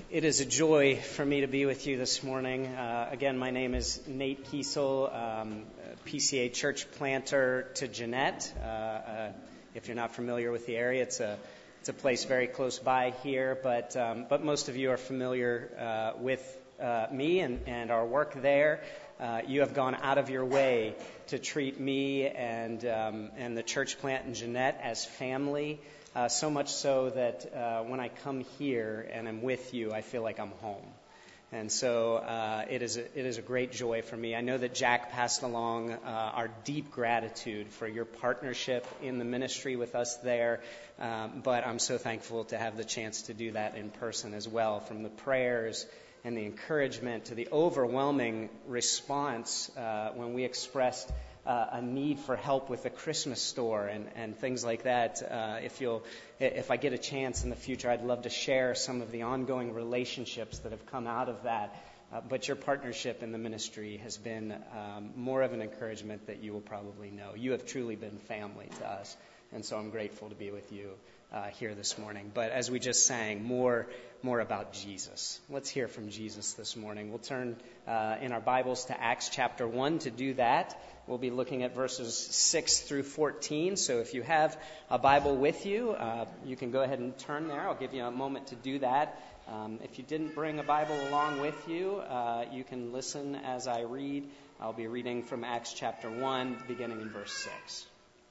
It is a joy for me to be with you this morning. Again, my name is Nate Kiesel, PCA church planter to Jeanette. If you're not familiar with the area, it's a place very close by here, but most of you are familiar with me and our work there. You have gone out of your way to treat me and the church plant in Jeanette as family. So much so that when I come here and I'm with you, I feel like I'm home. And so it is a great joy for me. I know that Jack passed along our deep gratitude for your partnership in the ministry with us there, but I'm so thankful to have the chance to do that in person as well, from the prayers and the encouragement to the overwhelming response when we expressed a need for help with the Christmas store and things like that. If I get a chance in the future, I'd love to share some of the ongoing relationships that have come out of that. But your partnership in the ministry has been more of an encouragement that you will probably know. You have truly been family to us, and so I'm grateful to be with you here this morning. But as we just sang, more about Jesus. Let's hear from Jesus this morning. We'll turn in our Bibles to Acts chapter 1 to do that. We'll be looking at verses 6 through 14. So if you have a Bible with you, you can go ahead and turn there. I'll give you a moment to do that. If you didn't bring a Bible along with you, you can listen as I read. I'll be reading from Acts chapter 1, beginning in verse 6.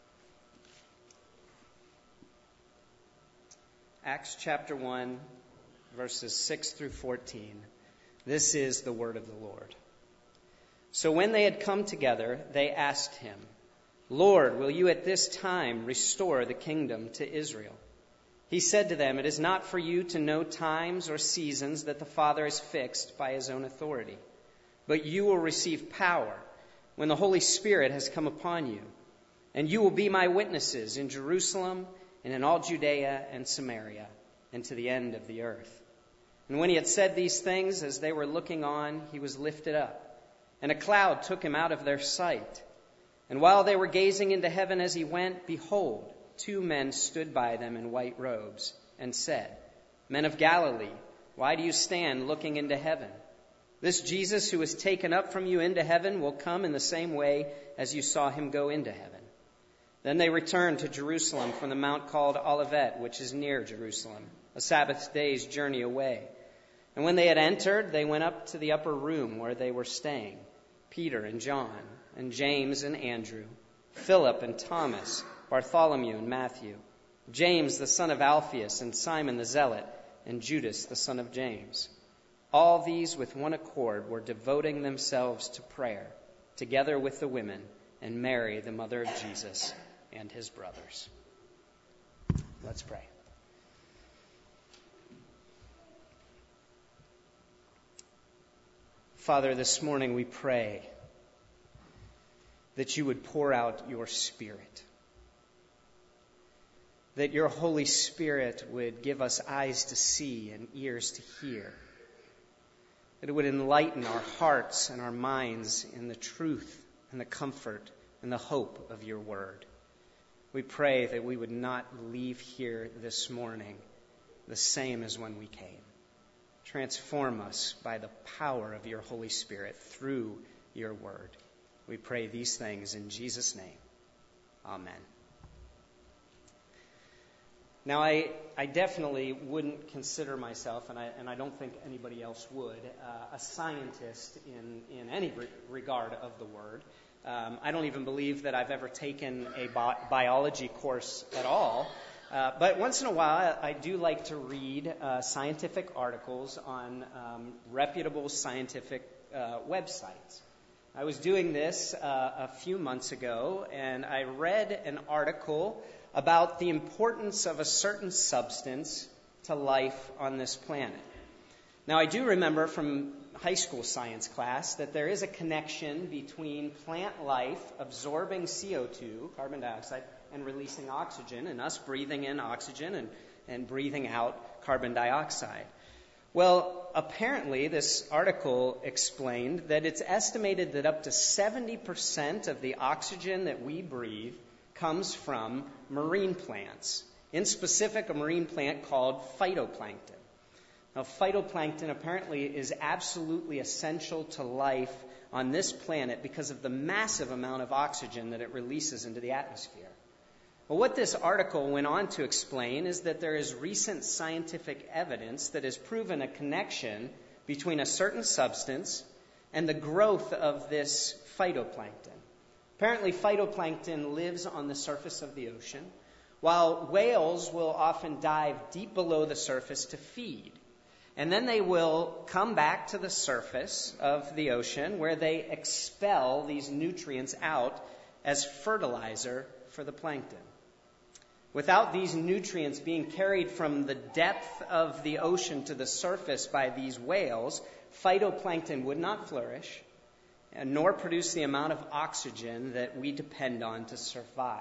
Acts chapter 1, verses 6 through 14. This is the word of the Lord. So when they had come together, they asked him, Lord, will you at this time restore the kingdom to Israel? He said to them, It is not for you to know times or seasons that the Father has fixed by his own authority, but you will receive power when the Holy Spirit has come upon you, and you will be my witnesses in Jerusalem and in all Judea and Samaria and to the end of the earth. And when he had said these things, as they were looking on, he was lifted up, and a cloud took him out of their sight. And while they were gazing into heaven as he went, behold, 2 men stood by them in white robes and said, Men of Galilee, why do you stand looking into heaven? This Jesus who was taken up from you into heaven will come in the same way as you saw him go into heaven. Then they returned to Jerusalem from the mount called Olivet, which is near Jerusalem, a Sabbath day's journey away. And when they had entered, they went up to the upper room where they were staying, Peter and John and James and Andrew, Philip and Thomas, Bartholomew and Matthew, James the son of Alphaeus and Simon the Zealot, and Judas the son of James. All these with one accord were devoting themselves to prayer, together with the women and Mary, the mother of Jesus, and his brothers. Let's pray. Father, this morning we pray that you would pour out your Spirit, that your Holy Spirit would give us eyes to see and ears to hear, that it would enlighten our hearts and our minds in the truth and the comfort and the hope of your word. We pray that we would not leave here this morning the same as when we came. Transform us by the power of your Holy Spirit through your word. We pray these things in Jesus' name. Amen. Now, I definitely wouldn't consider myself, and I don't think anybody else would, a scientist in any regard of the word. I don't even believe that I've ever taken a biology course at all. But once in a while, I do like to read scientific articles on reputable scientific websites. I was doing this a few months ago, and I read an article about the importance of a certain substance to life on this planet. Now, I do remember from high school science class that there is a connection between plant life absorbing CO2, carbon dioxide, and releasing oxygen, and us breathing in oxygen and breathing out carbon dioxide. Well, apparently this article explained that it's estimated that up to 70% of the oxygen that we breathe comes from marine plants, in specific a marine plant called phytoplankton. Now, phytoplankton apparently is absolutely essential to life on this planet because of the massive amount of oxygen that it releases into the atmosphere. Well, what this article went on to explain is that there is recent scientific evidence that has proven a connection between a certain substance and the growth of this phytoplankton. Apparently, phytoplankton lives on the surface of the ocean, while whales will often dive deep below the surface to feed. And then they will come back to the surface of the ocean where they expel these nutrients out as fertilizer for the plankton. Without these nutrients being carried from the depth of the ocean to the surface by these whales, phytoplankton would not flourish, nor produce the amount of oxygen that we depend on to survive.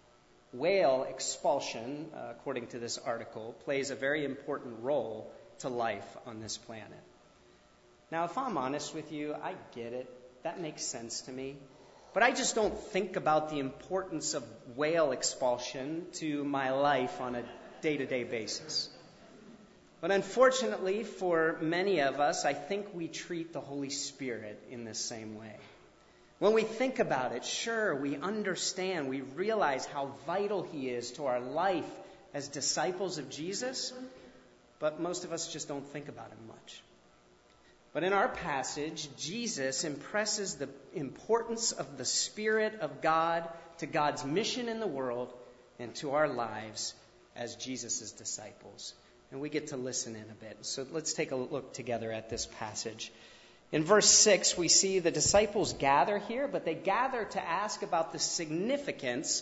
Whale expulsion, according to this article, plays a very important role to life on this planet. Now, if I'm honest with you, I get it. That makes sense to me. But I just don't think about the importance of whale expulsion to my life on a day-to-day basis. But unfortunately, for many of us, I think we treat the Holy Spirit in this same way. When we think about it, sure, we understand, we realize how vital He is to our life as disciples of Jesus, but most of us just don't think about Him much. But in our passage, Jesus impresses the importance of the Spirit of God to God's mission in the world and to our lives as Jesus' disciples. And we get to listen in a bit. So let's take a look together at this passage. In verse 6, we see the disciples gather here, but they gather to ask about the significance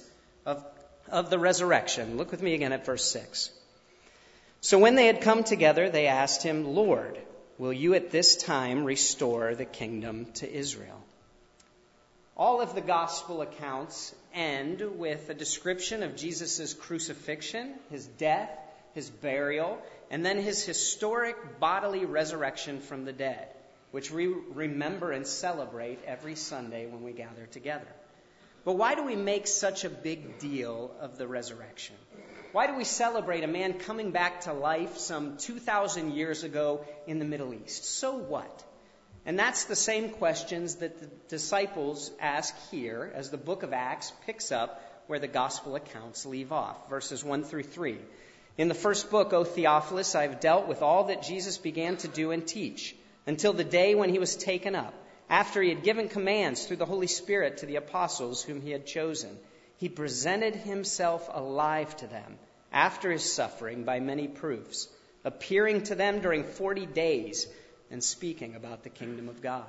of the resurrection. Look with me again at verse 6. So when they had come together, they asked Him, Lord, will you at this time restore the kingdom to Israel? All of the gospel accounts end with a description of Jesus' crucifixion, His death, His burial, and then His historic bodily resurrection from the dead, which we remember and celebrate every Sunday when we gather together. But why do we make such a big deal of the resurrection? Why do we celebrate a man coming back to life some 2,000 years ago in the Middle East? So what? And that's the same questions that the disciples ask here as the book of Acts picks up where the gospel accounts leave off, verses 1 through 3. In the first book, O Theophilus, I have dealt with all that Jesus began to do and teach until the day when He was taken up, after He had given commands through the Holy Spirit to the apostles whom He had chosen. He presented Himself alive to them after His suffering by many proofs, appearing to them during 40 days and speaking about the kingdom of God.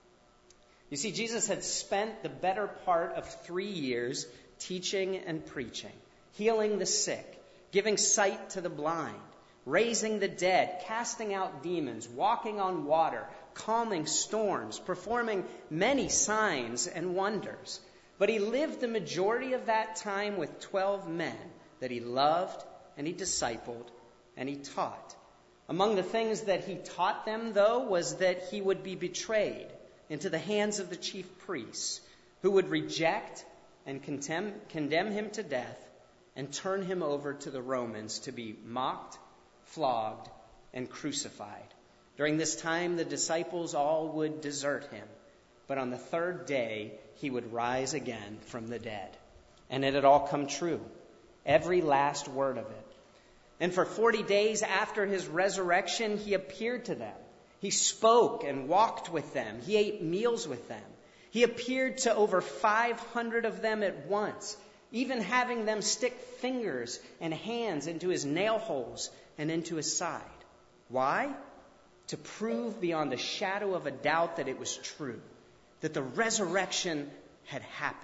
You see, Jesus had spent the better part of 3 years teaching and preaching, healing the sick, giving sight to the blind, raising the dead, casting out demons, walking on water, calming storms, performing many signs and wonders. But He lived the majority of that time with 12 men that He loved and He discipled and He taught. Among the things that He taught them, though, was that He would be betrayed into the hands of the chief priests, who would reject and condemn Him to death and turn Him over to the Romans to be mocked, flogged, and crucified. During this time, the disciples all would desert Him. But on the third day, He would rise again from the dead. And it had all come true. Every last word of it. And for 40 days after His resurrection, He appeared to them. He spoke and walked with them. He ate meals with them. He appeared to over 500 of them at once, even having them stick fingers and hands into His nail holes and into His side. Why? To prove beyond a shadow of a doubt that it was true, that the resurrection had happened.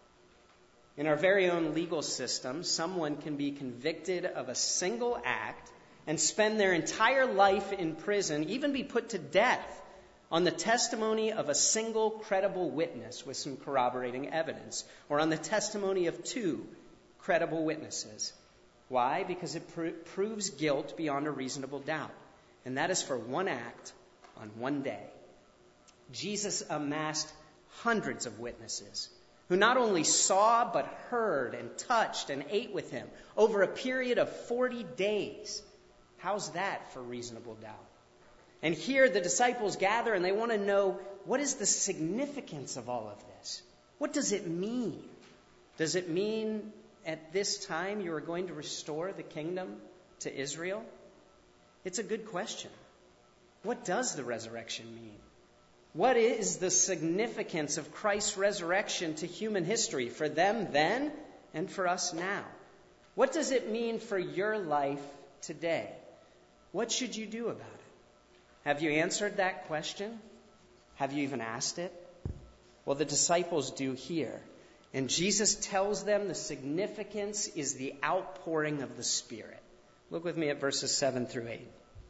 In our very own legal system, someone can be convicted of a single act and spend their entire life in prison, even be put to death, on the testimony of a single credible witness with some corroborating evidence, or on the testimony of 2 credible witnesses. Why? Because it proves guilt beyond a reasonable doubt. And that is for one act on one day. Jesus amassed hundreds of witnesses who not only saw but heard and touched and ate with Him over a period of 40 days. How's that for reasonable doubt? And here the disciples gather and they want to know, what is the significance of all of this? What does it mean? Does it mean at this time you are going to restore the kingdom to Israel? It's a good question. What does the resurrection mean? What is the significance of Christ's resurrection to human history, for them then and for us now? What does it mean for your life today? What should you do about it? Have you answered that question? Have you even asked it? Well, the disciples do here. And Jesus tells them the significance is the outpouring of the Spirit. Look with me at verses 7 through 8.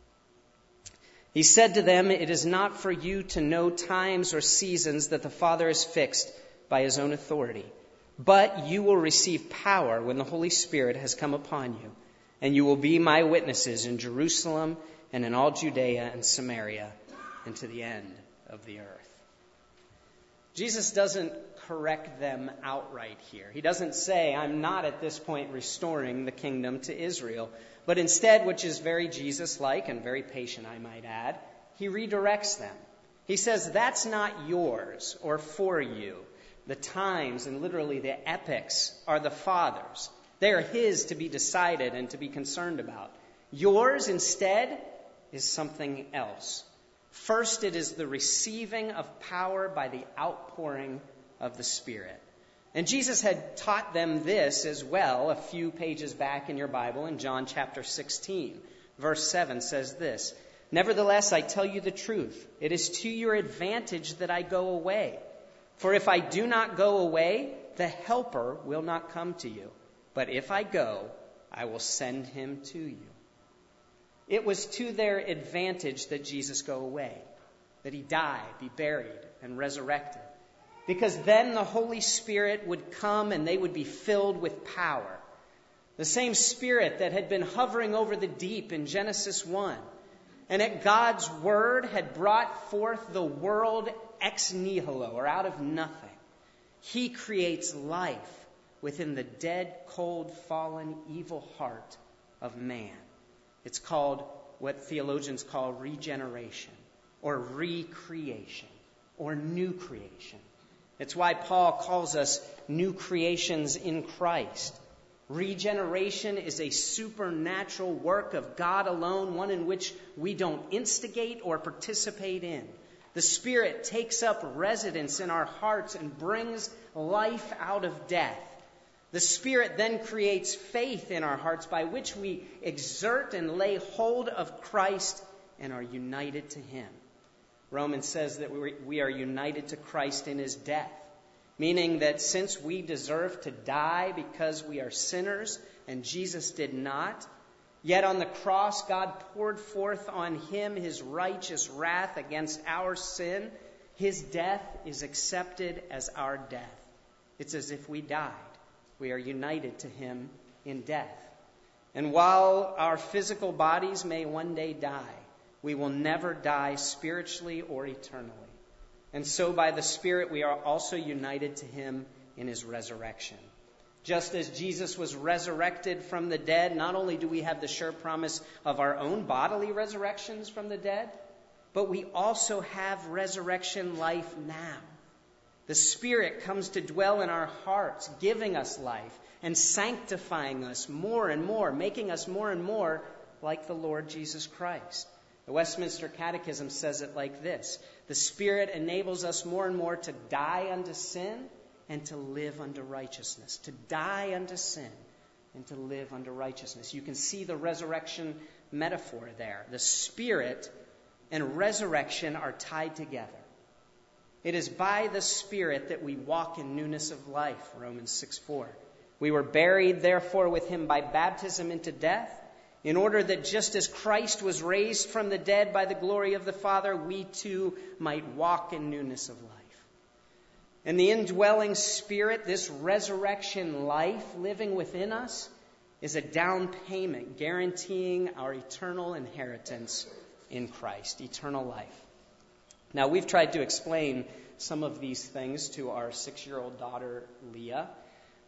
He said to them, "It is not for you to know times or seasons that the Father has fixed by his own authority. But you will receive power when the Holy Spirit has come upon you. And you will be my witnesses in Jerusalem and in all Judea and Samaria and to the end of the earth." Jesus doesn't correct them outright here. He doesn't say, I'm not at this point restoring the kingdom to Israel. But instead, which is very Jesus-like and very patient, I might add, he redirects them. He says, that's not yours or for you. The times and literally the epochs are the Father's. They are his to be decided and to be concerned about. Yours, instead, is something else. First, it is the receiving of power by the outpouring of the Spirit. And Jesus had taught them this as well a few pages back in your Bible in John chapter 16. Verse 7 says this, "Nevertheless, I tell you the truth. It is to your advantage that I go away. For if I do not go away, the Helper will not come to you. But if I go, I will send him to you." It was to their advantage that Jesus go away, that he die, be buried, and resurrected. Because then the Holy Spirit would come and they would be filled with power. The same Spirit that had been hovering over the deep in Genesis 1. And at God's word had brought forth the world ex nihilo, or out of nothing. He creates life within the dead, cold, fallen, evil heart of man. It's called what theologians call regeneration, or recreation, or new creation. It's why Paul calls us new creations in Christ. Regeneration is a supernatural work of God alone, one in which we don't instigate or participate in. The Spirit takes up residence in our hearts and brings life out of death. The Spirit then creates faith in our hearts by which we exert and lay hold of Christ and are united to him. Romans says that we are united to Christ in his death, meaning that since we deserve to die because we are sinners and Jesus did not, yet on the cross God poured forth on him his righteous wrath against our sin, his death is accepted as our death. It's as if we died. We are united to him in death. And while our physical bodies may one day die, we will never die spiritually or eternally. And so by the Spirit we are also united to him in his resurrection. Just as Jesus was resurrected from the dead, not only do we have the sure promise of our own bodily resurrections from the dead, but we also have resurrection life now. The Spirit comes to dwell in our hearts, giving us life and sanctifying us more and more, making us more and more like the Lord Jesus Christ. The Westminster Catechism says it like this: the Spirit enables us more and more to die unto sin and to live unto righteousness. To die unto sin and to live unto righteousness. You can see the resurrection metaphor there. The Spirit and resurrection are tied together. It is by the Spirit that we walk in newness of life, Romans 6:4. We were buried, therefore, with him by baptism into death, in order that just as Christ was raised from the dead by the glory of the Father, we too might walk in newness of life. And the indwelling Spirit, this resurrection life living within us, is a down payment guaranteeing our eternal inheritance in Christ, eternal life. Now, we've tried to explain some of these things to our 6-year-old daughter, Leah.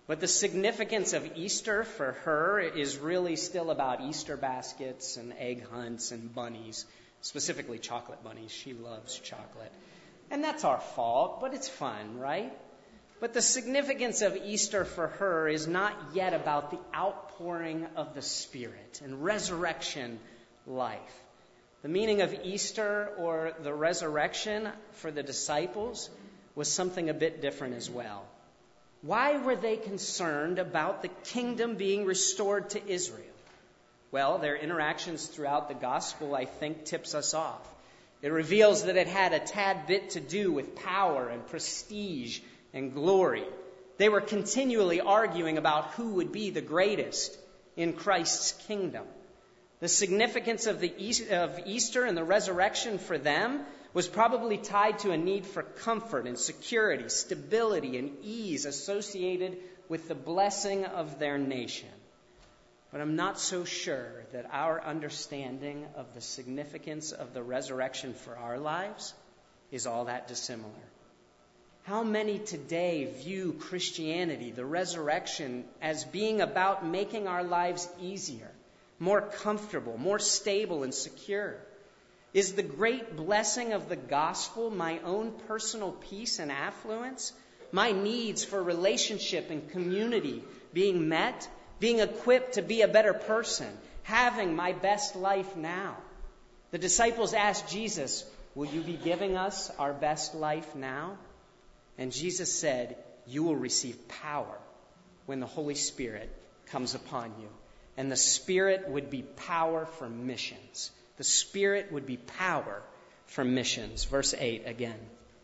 But the significance of Easter for her is really still about Easter baskets and egg hunts and bunnies, specifically chocolate bunnies. She loves chocolate. And that's our fault, but it's fun, right? But the significance of Easter for her is not yet about the outpouring of the Spirit and resurrection life. The meaning of Easter, or the resurrection, for the disciples was something a bit different as well. Why were they concerned about the kingdom being restored to Israel? Well, their interactions throughout the gospel, I think, tips us off. It reveals that it had a tad bit to do with power and prestige and glory. They were continually arguing about who would be the greatest in Christ's kingdom. The significance of Easter and the resurrection for them was probably tied to a need for comfort and security, stability and ease associated with the blessing of their nation. But I'm not so sure that our understanding of the significance of the resurrection for our lives is all that dissimilar. How many today view Christianity, the resurrection, as being about making our lives easier, more comfortable, more stable and secure? Is the great blessing of the gospel my own personal peace and affluence? My needs for relationship and community being met? Being equipped to be a better person? Having my best life now? The disciples asked Jesus, "Will you be giving us our best life now?" And Jesus said, "You will receive power when the Holy Spirit comes upon you." And the Spirit would be power for missions. The Spirit would be power for missions. Verse 8 again.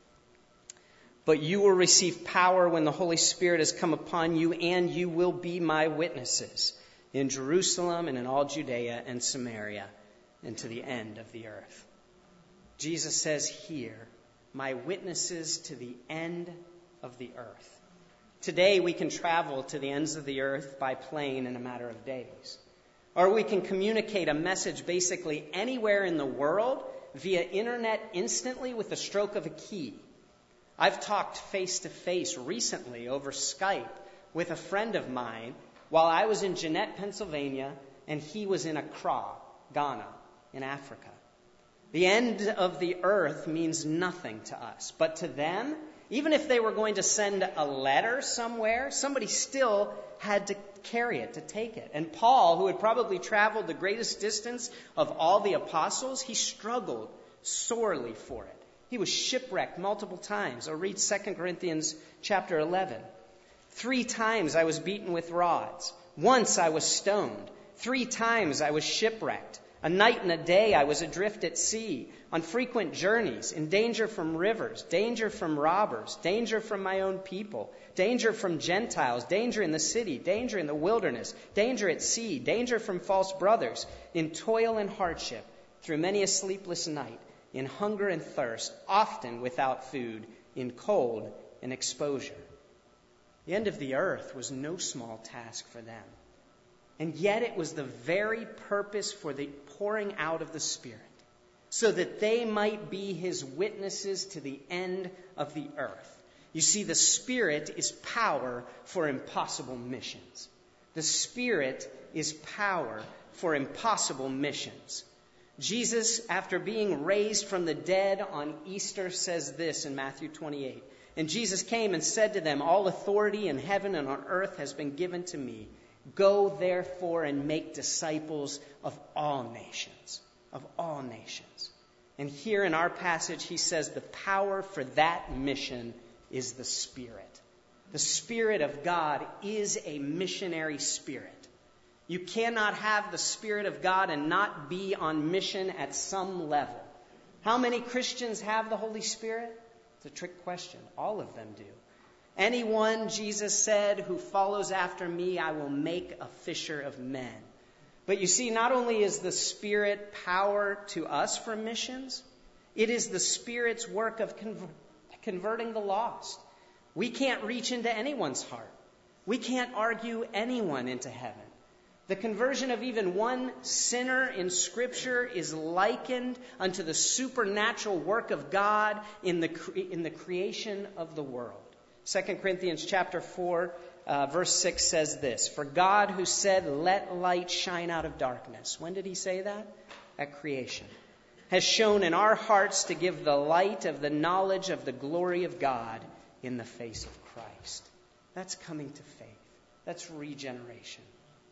"But you will receive power when the Holy Spirit has come upon you, and you will be my witnesses in Jerusalem and in all Judea and Samaria and to the end of the earth." Jesus says here, "My witnesses to the end of the earth." Today we can travel to the ends of the earth by plane in a matter of days. Or we can communicate a message basically anywhere in the world via internet instantly with the stroke of a key. I've talked face-to-face recently over Skype with a friend of mine while I was in Jeanette, Pennsylvania, and he was in Accra, Ghana, in Africa. The end of the earth means nothing to us, but to them, even if they were going to send a letter somewhere, somebody still had to carry it, to take it. And Paul, who had probably traveled the greatest distance of all the apostles, he struggled sorely for it. He was shipwrecked multiple times. Or read 2 Corinthians chapter 11. 3 times I was beaten with rods. Once I was stoned. 3 times I was shipwrecked. A night and a day I was adrift at sea, on frequent journeys, in danger from rivers, danger from robbers, danger from my own people, danger from Gentiles, danger in the city, danger in the wilderness, danger at sea, danger from false brothers, in toil and hardship, through many a sleepless night, in hunger and thirst, often without food, in cold and exposure. The end of the earth was no small task for them. And yet it was the very purpose for the pouring out of the Spirit, so that they might be his witnesses to the end of the earth. You see, the Spirit is power for impossible missions. The Spirit is power for impossible missions. Jesus, after being raised from the dead on Easter, says this in Matthew 28. "And Jesus came and said to them, 'All authority in heaven and on earth has been given to me. Go therefore and make disciples of all nations.'" Of all nations. And here in our passage, he says the power for that mission is the Spirit. The Spirit of God is a missionary spirit. You cannot have the Spirit of God and not be on mission at some level. How many Christians have the Holy Spirit? It's a trick question. All of them do. "Anyone," Jesus said, "who follows after me, I will make a fisher of men." But you see, not only is the Spirit power to us for missions, it is the Spirit's work of converting the lost. We can't reach into anyone's heart. We can't argue anyone into heaven. The conversion of even one sinner in Scripture is likened unto the supernatural work of God in the creation of the world. 2 Corinthians chapter 4, verse 6 says this, "For God who said, 'Let light shine out of darkness.'" When did he say that? At creation. "Has shone in our hearts to give the light of the knowledge of the glory of God in the face of Christ." That's coming to faith. That's regeneration.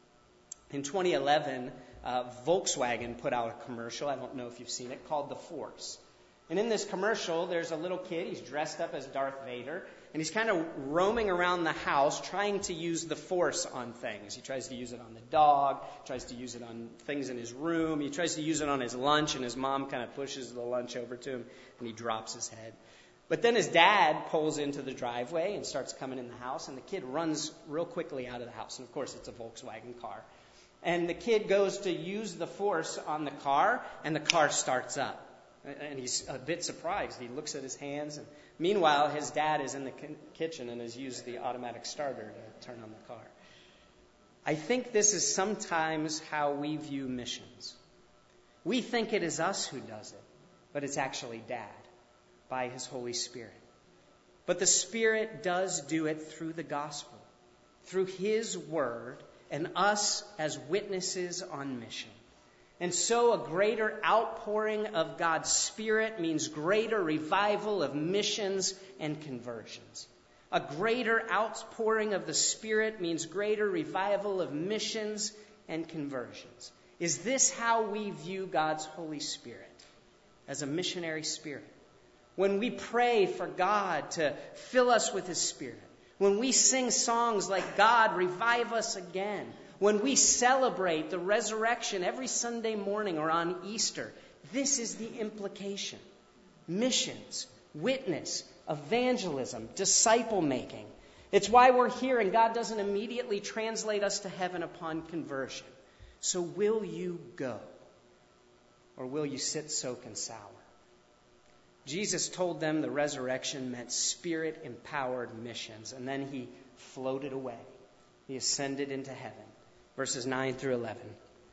In 2011, Volkswagen put out a commercial, I don't know if you've seen it, called The Force. And in this commercial, there's a little kid, he's dressed up as Darth Vader, and he's kind of roaming around the house trying to use the Force on things. He tries to use it on the dog, tries to use it on things in his room, he tries to use it on his lunch, and his mom kind of pushes the lunch over to him, and he drops his head. But then his dad pulls into the driveway and starts coming in the house, and the kid runs real quickly out of the house. And of course, it's a Volkswagen car. And the kid goes to use the Force on the car, and the car starts up. And he's a bit surprised. He looks at his hands. And meanwhile, his dad is in the kitchen and has used the automatic starter to turn on the car. I think this is sometimes how we view missions. We think it is us who does it, but it's actually Dad by His Holy Spirit. But the Spirit does do it through the gospel, through His word, and us as witnesses on mission. And so a greater outpouring of God's Spirit means greater revival of missions and conversions. A greater outpouring of the Spirit means greater revival of missions and conversions. Is this how we view God's Holy Spirit? As a missionary spirit? When we pray for God to fill us with His Spirit, when we sing songs like "God, revive us again," when we celebrate the resurrection every Sunday morning or on Easter, this is the implication. Missions, witness, evangelism, disciple-making. It's why we're here, and God doesn't immediately translate us to heaven upon conversion. So will you go? Or will you sit, soak, and sour? Jesus told them the resurrection meant Spirit-empowered missions, and then He floated away. He ascended into heaven. Verses 9 through 11.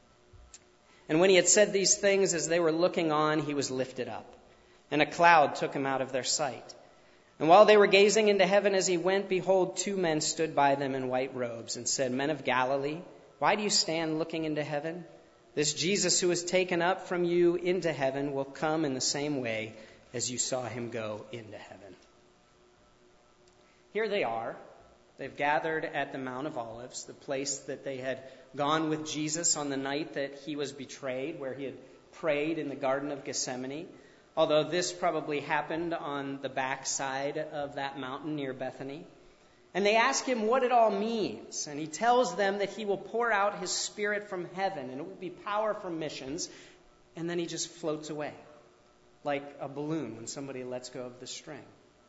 "And when He had said these things, as they were looking on, He was lifted up, and a cloud took Him out of their sight. And while they were gazing into heaven as He went, behold, 2 men stood by them in white robes, and said, 'Men of Galilee, why do you stand looking into heaven? This Jesus who was taken up from you into heaven will come in the same way as you saw Him go into heaven.'" Here they are. They've gathered at the Mount of Olives, the place that they had gone with Jesus on the night that He was betrayed, where He had prayed in the Garden of Gethsemane. Although this probably happened on the backside of that mountain near Bethany. And they ask Him what it all means. And He tells them that He will pour out His Spirit from heaven, and it will be power for missions. And then He just floats away, like a balloon when somebody lets go of the string.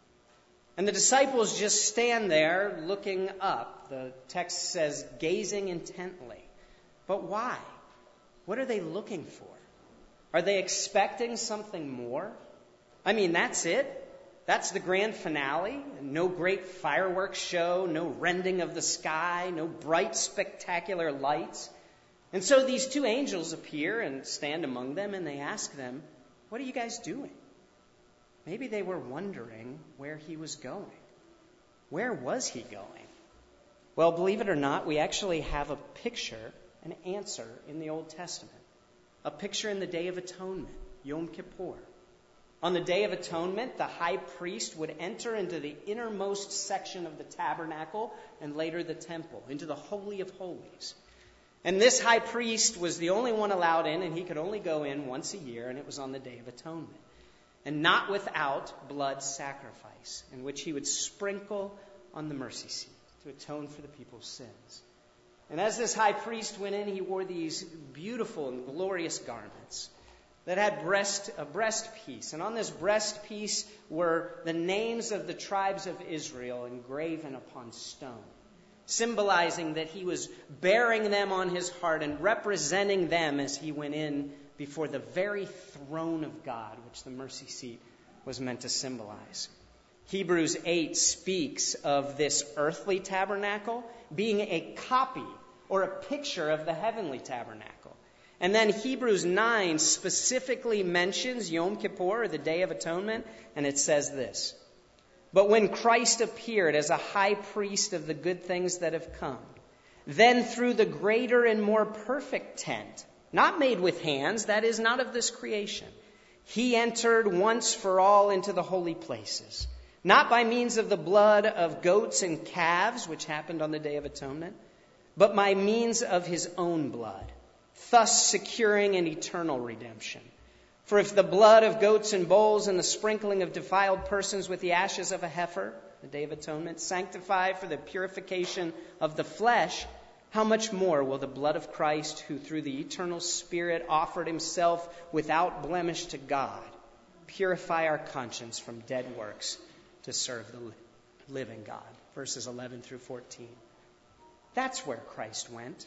And the disciples just stand there looking up. The text says, gazing intently. But why? What are they looking for? Are they expecting something more? I mean, that's it? That's the grand finale? No great fireworks show, no rending of the sky, no bright, spectacular lights. And so these 2 angels appear and stand among them, and they ask them, "What are you guys doing?" Maybe they were wondering where He was going. Where was He going? Well, believe it or not, we actually have a picture, an answer in the Old Testament. A picture in the Day of Atonement, Yom Kippur. On the Day of Atonement, the high priest would enter into the innermost section of the tabernacle and later the temple, into the Holy of Holies. And this high priest was the only one allowed in, and he could only go in once a year, and it was on the Day of Atonement. And not without blood sacrifice, in which he would sprinkle on the mercy seat to atone for the people's sins. And as this high priest went in, he wore these beautiful and glorious garments that had a breastpiece. And on this breastpiece were the names of the tribes of Israel engraven upon stone, symbolizing that he was bearing them on his heart and representing them as he went in before the very throne of God, which the mercy seat was meant to symbolize. Hebrews 8 speaks of this earthly tabernacle being a copy or a picture of the heavenly tabernacle. And then Hebrews 9 specifically mentions Yom Kippur, or the Day of Atonement, and it says this: But when Christ appeared as a high priest of the good things that have come, then through the greater and more perfect tent, not made with hands, that is, not of this creation, he entered once for all into the holy places, not by means of the blood of goats and calves, which happened on the Day of Atonement, but by means of his own blood, thus securing an eternal redemption. For if the blood of goats and bulls and the sprinkling of defiled persons with the ashes of a heifer, the Day of Atonement, sanctify for the purification of the flesh, how much more will the blood of Christ, who through the eternal Spirit offered himself without blemish to God, purify our conscience from dead works to serve the living God? Verses 11 through 14. That's where Christ went.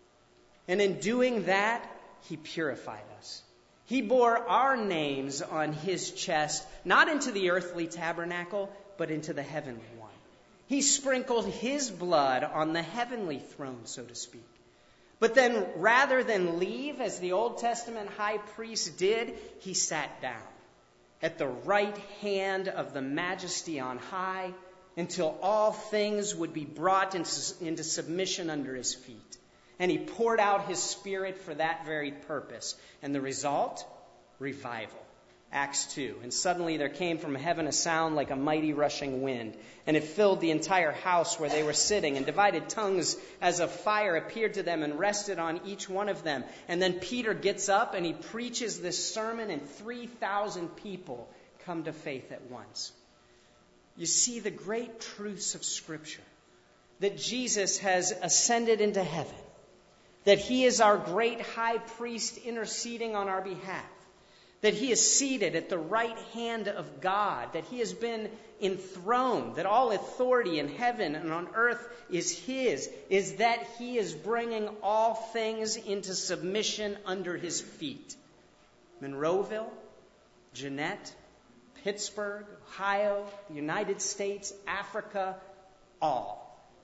And in doing that, he purified us. He bore our names on his chest, not into the earthly tabernacle, but into the heavenly one. He sprinkled his blood on the heavenly throne, so to speak. But then, rather than leave, as the Old Testament high priest did, he sat down at the right hand of the Majesty on high until all things would be brought into submission under his feet. And he poured out his Spirit for that very purpose. And the result? Revival. Acts 2. And suddenly there came from heaven a sound like a mighty rushing wind, and it filled the entire house where they were sitting, and divided tongues as of fire appeared to them and rested on each one of them. And then Peter gets up and he preaches this sermon, and 3,000 people come to faith at once. You see the great truths of Scripture, that Jesus has ascended into heaven, that he is our great high priest interceding on our behalf, that he is seated at the right hand of God, that he has been enthroned, that all authority in heaven and on earth is his, is that he is bringing all things into submission under his feet. Monroeville, Jeanette, Pittsburgh, Ohio, the United States, Africa, all.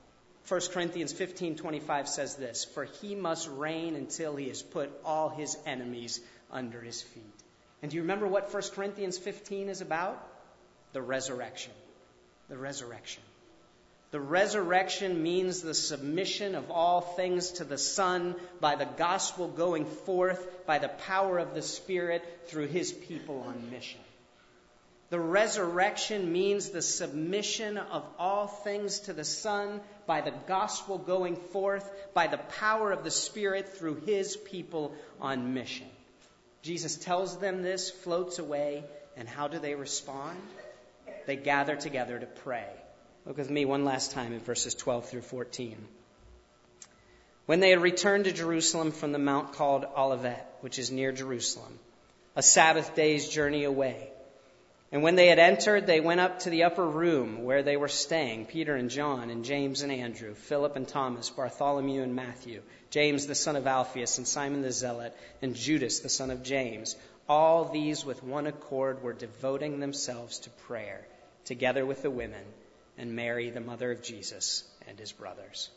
1 Corinthians 15:25 says this, for he must reign until he has put all his enemies under his feet. And do you remember what 1 Corinthians 15 is about? The resurrection. The resurrection. The resurrection means the submission of all things to the Son by the gospel going forth by the power of the Spirit through his people on mission. The resurrection means the submission of all things to the Son by the gospel going forth by the power of the Spirit through his people on mission. Jesus tells them this, floats away, and how do they respond? They gather together to pray. Look with me one last time at verses 12 through 14. When they had returned to Jerusalem from the mount called Olivet, which is near Jerusalem, a Sabbath day's journey away, and when they had entered, they went up to the upper room where they were staying, Peter and John and James and Andrew, Philip and Thomas, Bartholomew and Matthew, James the son of Alphaeus and Simon the Zealot, and Judas the son of James. All these with one accord were devoting themselves to prayer, together with the women and Mary, the mother of Jesus, and his brothers.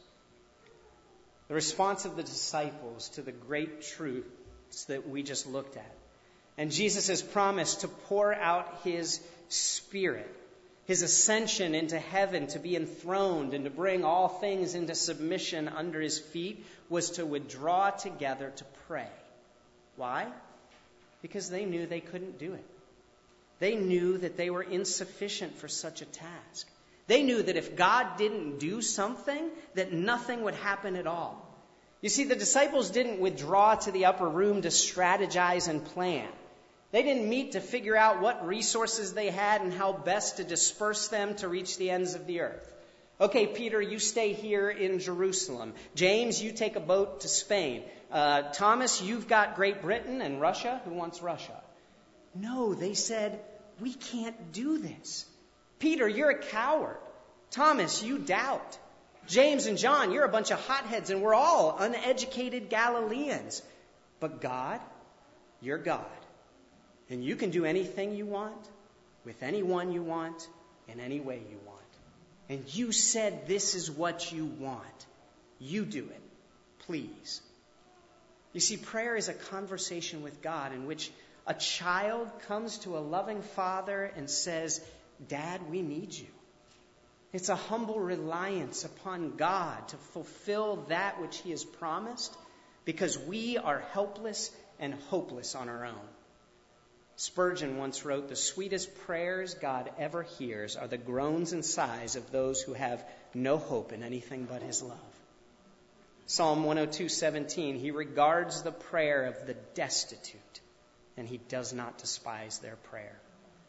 The response of the disciples to the great truths that we just looked at. And Jesus' promise to pour out his Spirit, his ascension into heaven to be enthroned and to bring all things into submission under his feet, was to withdraw together to pray. Why? Because they knew they couldn't do it. They knew that they were insufficient for such a task. They knew that if God didn't do something, that nothing would happen at all. You see, the disciples didn't withdraw to the upper room to strategize and plan. They didn't meet to figure out what resources they had and how best to disperse them to reach the ends of the earth. Okay, Peter, you stay here in Jerusalem. James, you take a boat to Spain. Thomas, you've got Great Britain and Russia. Who wants Russia? No, they said, we can't do this. Peter, you're a coward. Thomas, you doubt. James and John, you're a bunch of hotheads, and we're all uneducated Galileans. But God, you're God. And you can do anything you want, with anyone you want, in any way you want. And you said this is what you want. You do it. Please. You see, prayer is a conversation with God in which a child comes to a loving father and says, Dad, we need you. It's a humble reliance upon God to fulfill that which he has promised, because we are helpless and hopeless on our own. Spurgeon once wrote, "The sweetest prayers God ever hears are the groans and sighs of those who have no hope in anything but his love." Psalm 102:17, he regards the prayer of the destitute, and he does not despise their prayer.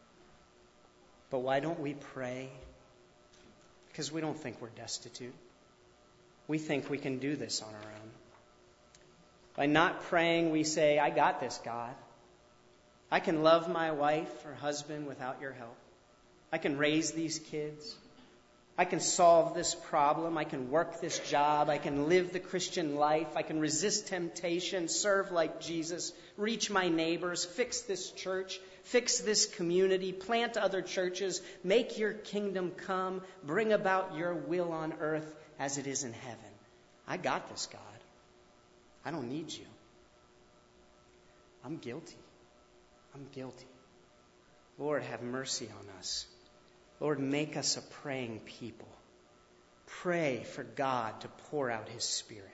But why don't we pray? Because we don't think we're destitute. We think we can do this on our own. By not praying, we say, "I got this, God. I can love my wife or husband without your help. I can raise these kids. I can solve this problem. I can work this job. I can live the Christian life. I can resist temptation, serve like Jesus, reach my neighbors, fix this church, fix this community, plant other churches, make your kingdom come, bring about your will on earth as it is in heaven. I got this, God. I don't need you. I'm guilty. I'm guilty. Lord, have mercy on us. Lord, make us a praying people. Pray for God to pour out his Spirit."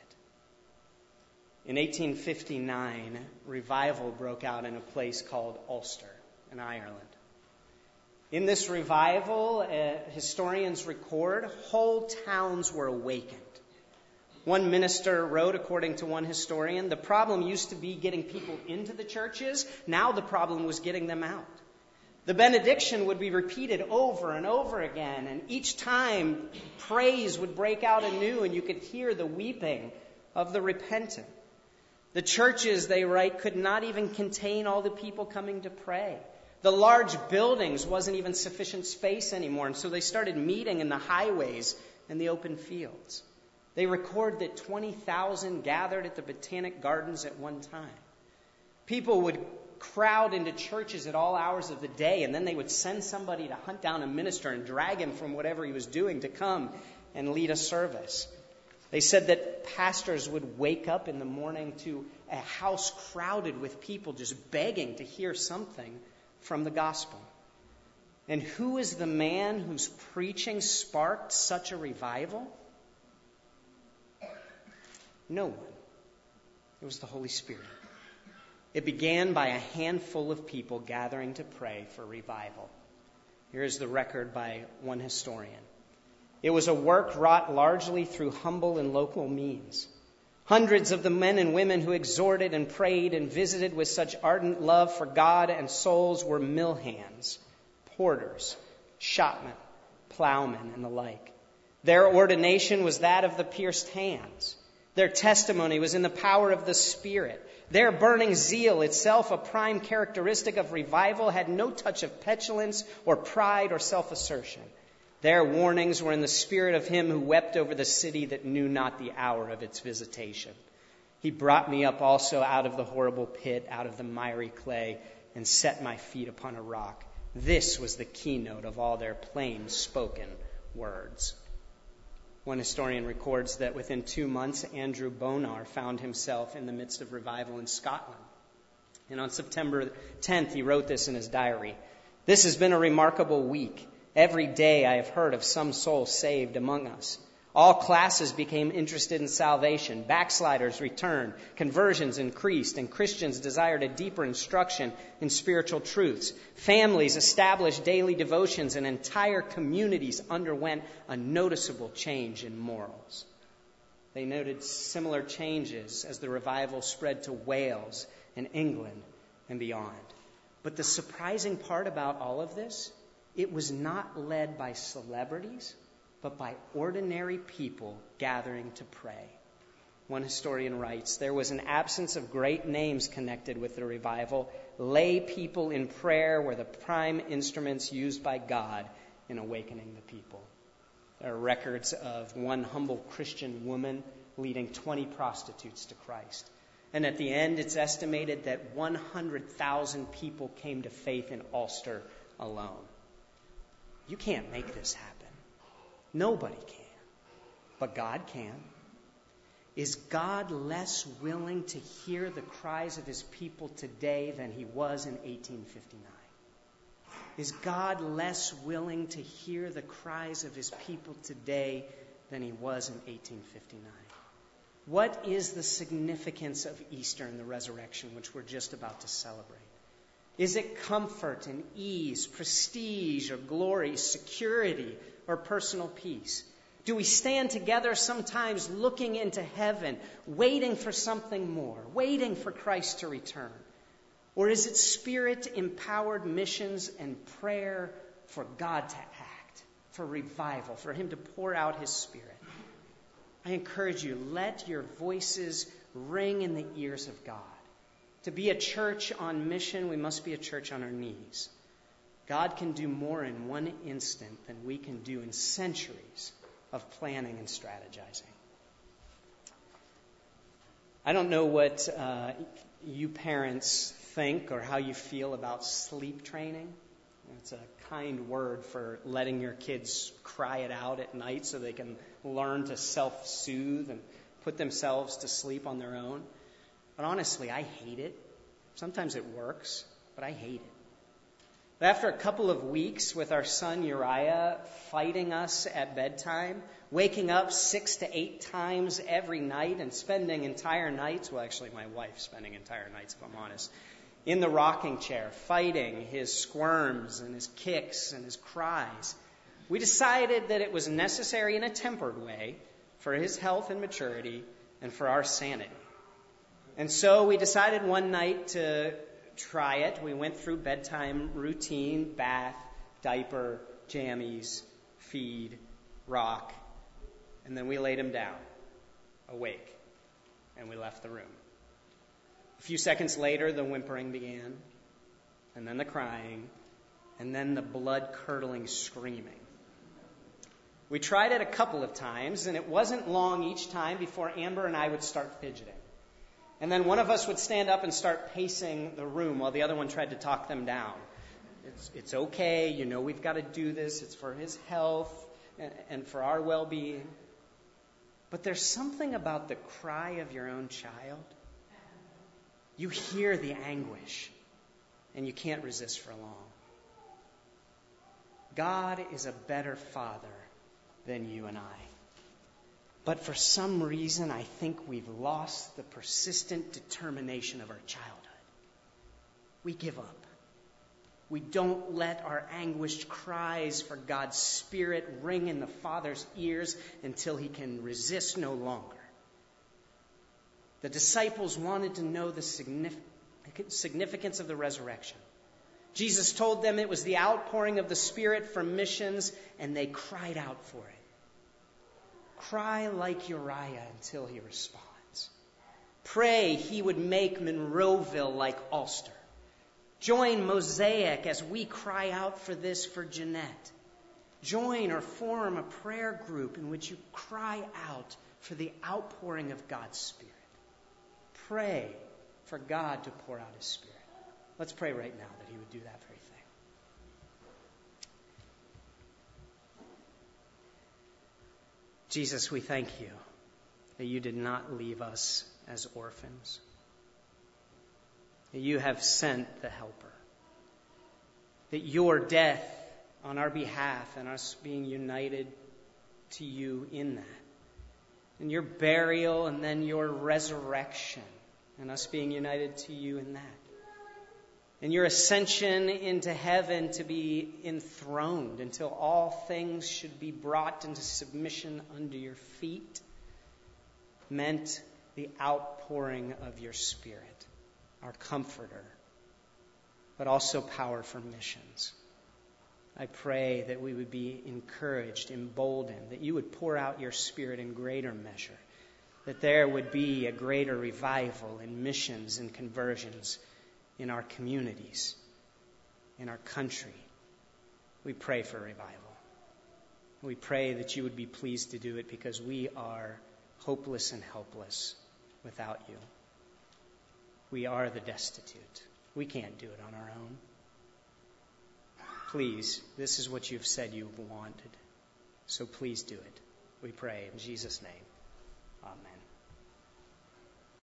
In 1859, revival broke out in a place called Ulster in Ireland. In this revival, historians record, whole towns were awakened. One minister wrote, according to one historian, "The problem used to be getting people into the churches. Now the problem was getting them out. The benediction would be repeated over and over again, and each time praise would break out anew, and you could hear the weeping of the repentant. The churches," they write, "could not even contain all the people coming to pray. The large buildings wasn't even sufficient space anymore, and so they started meeting in the highways and the open fields. They record that 20,000 gathered at the Botanic Gardens at one time. People would crowd into churches at all hours of the day, and then they would send somebody to hunt down a minister and drag him from whatever he was doing to come and lead a service. They said that pastors would wake up in the morning to a house crowded with people just begging to hear something from the gospel. And who is the man whose preaching sparked such a revival? No one. It was the Holy Spirit. It began by a handful of people gathering to pray for revival. Here is the record by one historian. It was a work wrought largely through humble and local means. Hundreds of the men and women who exhorted and prayed and visited with such ardent love for God and souls were mill hands, porters, shopmen, plowmen, and the like. Their ordination was that of the pierced hands. Their testimony was in the power of the Spirit. Their burning zeal, itself a prime characteristic of revival, had no touch of petulance or pride or self-assertion. Their warnings were in the spirit of him who wept over the city that knew not the hour of its visitation. He brought me up also out of the horrible pit, out of the miry clay, and set my feet upon a rock. This was the keynote of all their plain spoken words. One historian records that within 2 months, Andrew Bonar found himself in the midst of revival in Scotland. And on September 10th, he wrote this in his diary. "This has been a remarkable week. Every day I have heard of some soul saved among us. All classes became interested in salvation. Backsliders returned. Conversions increased, and Christians desired a deeper instruction in spiritual truths. Families established daily devotions, and entire communities underwent a noticeable change in morals." They noted similar changes as the revival spread to Wales and England and beyond. But the surprising part about all of this, it was not led by celebrities, but by ordinary people gathering to pray. One historian writes, "There was an absence of great names connected with the revival. Lay people in prayer were the prime instruments used by God in awakening the people." There are records of one humble Christian woman leading 20 prostitutes to Christ. And at the end, it's estimated that 100,000 people came to faith in Ulster alone. You can't make this happen. Nobody can. But God can. Is God less willing to hear the cries of his people today than he was in 1859? Is God less willing to hear the cries of his people today than he was in 1859? What is the significance of Easter and the resurrection, which we're just about to celebrate? Is it comfort and ease, prestige or glory, security or personal peace? Do we stand together sometimes looking into heaven, waiting for something more, waiting for Christ to return? Or is it Spirit-empowered missions and prayer for God to act, for revival, for him to pour out his Spirit? I encourage you, let your voices ring in the ears of God. To be a church on mission, we must be a church on our knees. God can do more in one instant than we can do in centuries of planning and strategizing. I don't know what you parents think or how you feel about sleep training. It's a kind word for letting your kids cry it out at night so they can learn to self-soothe and put themselves to sleep on their own. But honestly, I hate it. Sometimes it works, but I hate it. But after a couple of weeks with our son Uriah fighting us at bedtime, waking up 6 to 8 times every night and spending entire nights, well, actually my wife spending entire nights, if I'm honest, in the rocking chair, fighting his squirms and his kicks and his cries, we decided that it was necessary in a tempered way for his health and maturity and for our sanity. And so we decided one night to try it. We went through bedtime routine, bath, diaper, jammies, feed, rock, and then we laid him down, awake, and we left the room. A few seconds later, the whimpering began, and then the crying, and then the blood-curdling screaming. We tried it a couple of times, and it wasn't long each time before Amber and I would start fidgeting. And then one of us would stand up and start pacing the room while the other one tried to talk them down. It's okay, you know we've got to do this. It's for his health and for our well-being. But there's something about the cry of your own child. You hear the anguish, and you can't resist for long. God is a better father than you and I. But for some reason, I think we've lost the persistent determination of our childhood. We give up. We don't let our anguished cries for God's Spirit ring in the Father's ears until he can resist no longer. The disciples wanted to know the significance of the resurrection. Jesus told them it was the outpouring of the Spirit for missions, and they cried out for it. Cry like Uriah until he responds. Pray he would make Monroeville like Ulster. Join Mosaic as we cry out for this for Jeanette. Join or form a prayer group in which you cry out for the outpouring of God's Spirit. Pray for God to pour out his Spirit. Let's pray right now that he would do that very thing. Jesus, we thank you that you did not leave us as orphans. That you have sent the Helper. That your death on our behalf and us being united to you in that. And your burial and then your resurrection and us being united to you in that. And your ascension into heaven to be enthroned until all things should be brought into submission under your feet meant the outpouring of your Spirit, our comforter, but also power for missions. I pray that we would be encouraged, emboldened, that you would pour out your Spirit in greater measure, that there would be a greater revival in missions and conversions in our communities, in our country. We pray for revival. We pray that you would be pleased to do it because we are hopeless and helpless without you. We are the destitute. We can't do it on our own. Please, this is what you've said you've wanted. So please do it. We pray in Jesus' name. Amen.